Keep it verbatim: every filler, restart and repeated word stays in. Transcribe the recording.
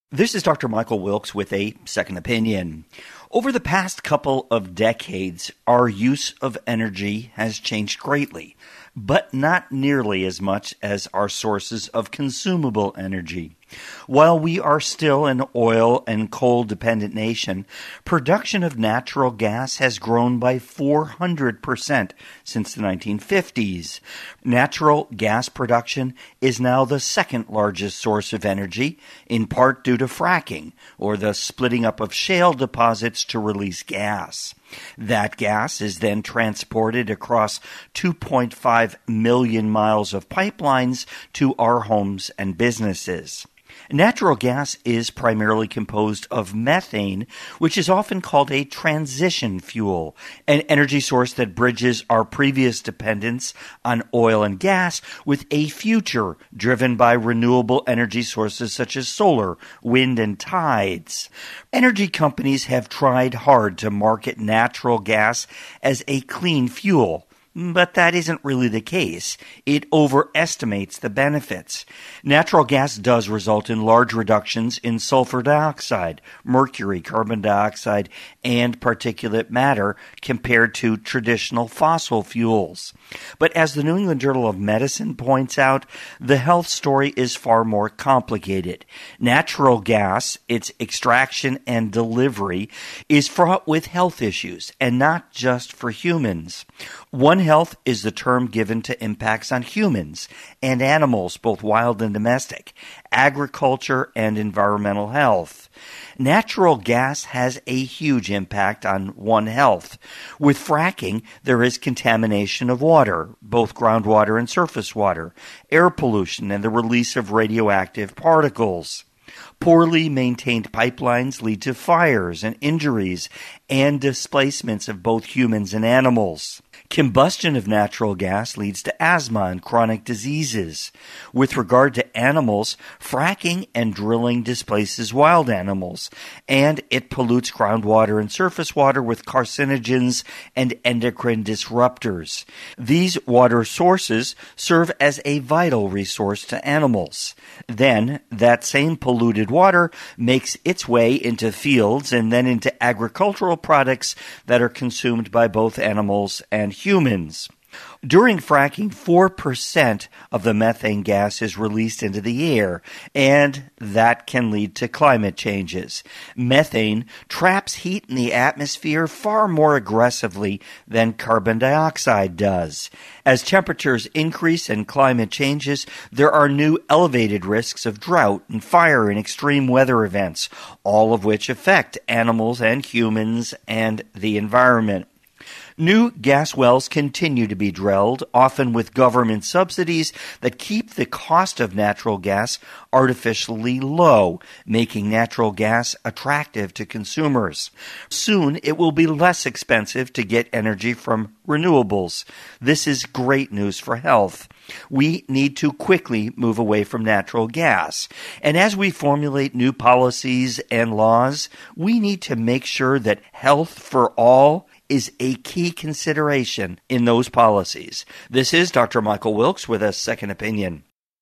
This is Doctor Michael Wilkes with a second opinion. Over the past couple of decades, our use of energy has changed greatly, but not nearly as much as our sources of consumable energy. While we are still an oil and coal dependent nation, production of natural gas has grown by four hundred percent since the nineteen fifties. Natural gas production is now the second largest source of energy, in part due to fracking, or the splitting up of shale deposits to release gas. That gas is then transported across two point five million miles of pipelines to our homes and businesses. Natural gas is primarily composed of methane, which is often called a transition fuel, an energy source that bridges our previous dependence on oil and gas with a future driven by renewable energy sources such as solar, wind, and tides. Energy companies have tried hard to market natural gas as a clean fuel. But that isn't really the case. It overestimates the benefits. Natural gas does result in large reductions in sulfur dioxide, mercury, carbon dioxide, and particulate matter compared to traditional fossil fuels. But as the New England Journal of Medicine points out, the health story is far more complicated. Natural gas, its extraction and delivery, is fraught with health issues, and not just for humans. One Health is the term given to impacts on humans and animals, both wild and domestic, agriculture and environmental health. Natural gas has a huge impact on One Health. With fracking, there is contamination of water, both groundwater and surface water, air pollution, and the release of radioactive particles. Poorly maintained pipelines lead to fires and injuries and displacements of both humans and animals. Combustion of natural gas leads to asthma and chronic diseases. With regard to animals, fracking and drilling displaces wild animals, and it pollutes groundwater and surface water with carcinogens and endocrine disruptors. These water sources serve as a vital resource to animals. Then, that same polluted water makes its way into fields and then into agricultural products that are consumed by both animals and humans. During fracking, four percent of the methane gas is released into the air, and that can lead to climate changes. Methane traps heat in the atmosphere far more aggressively than carbon dioxide does. As temperatures increase and climate changes, there are new elevated risks of drought and fire and extreme weather events, all of which affect animals and humans and the environment. New gas wells continue to be drilled, often with government subsidies that keep the cost of natural gas artificially low, making natural gas attractive to consumers. Soon, it will be less expensive to get energy from renewables. This is great news for health. We need to quickly move away from natural gas. And as we formulate new policies and laws, we need to make sure that health for all is a key consideration in those policies. This is Doctor Michael Wilkes with a second opinion.